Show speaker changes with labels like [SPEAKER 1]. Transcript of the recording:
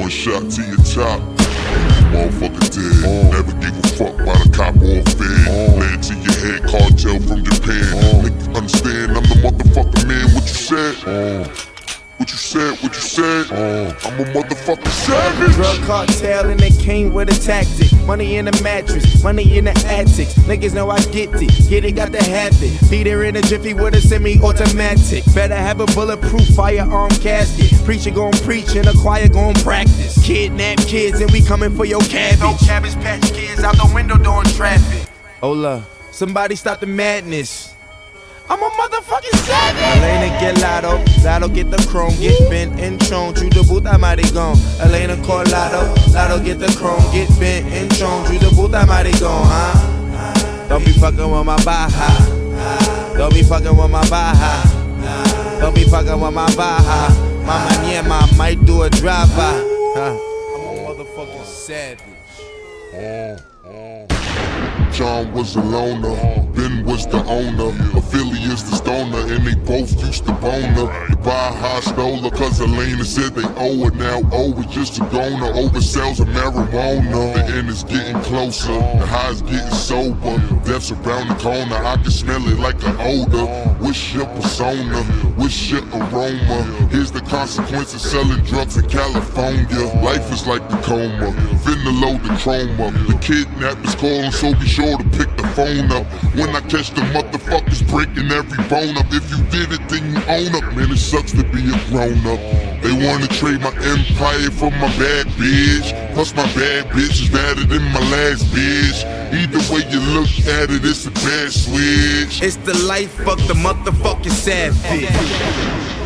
[SPEAKER 1] one shot to your top. Motherfucker dead. Never gave a fuck by the cop or fed. Land to your head, cartel from Japan. Make you understand I'm the motherfucking man. What you said? What you said? What you said? I'm a motherfucking savage.
[SPEAKER 2] Drug cartel and they came with a tactic. Money in the mattress, money in the attics. Niggas know I get it, got to have it. Beat her in a jiffy with a semi-automatic. Better have a bulletproof firearm casket. Preacher gon' preach and a choir gon' practice. Kidnap kids and we coming for your cabbage. No Cabbage Patch Kids out the window doing traffic. Hola, somebody stop the madness. I'm a motherfucking savage. Elena get Lotto, Lotto get the chrome, get bent and shown. Through the booth, I might gone. Elena call Lotto, Lotto get the chrome, get bent and shown. Through the booth, I might gone, huh? Don't be fucking with my baja. Don't be fucking with my baja. Don't be fucking with my baja. Mama Niema might do a drive-by. I'm a motherfucking savage.
[SPEAKER 1] John was a loner, Ben was the owner, Affiliates the stoner, and they both used to boner. The Baja stole her cause Elena said they owe her. Now it's just a goner, oversells of marijuana. The end is getting closer, the high is getting sober. Death's around the corner, I can smell it like an odor. What's your persona? What's your aroma? Here's the consequence of selling drugs in California. Life is like a coma, finna load the chroma. The kidnappers calling, so be sure to pick the phone up. When I catch the motherfuckers breaking every bone up. If you did it, then you own up. Man, it sucks to be a grown up. They wanna trade my empire for my bad bitch. Plus my bad bitch is better than my last bitch. Either way you look at it, it's a bad switch.
[SPEAKER 2] It's the life of the motherfucking savage.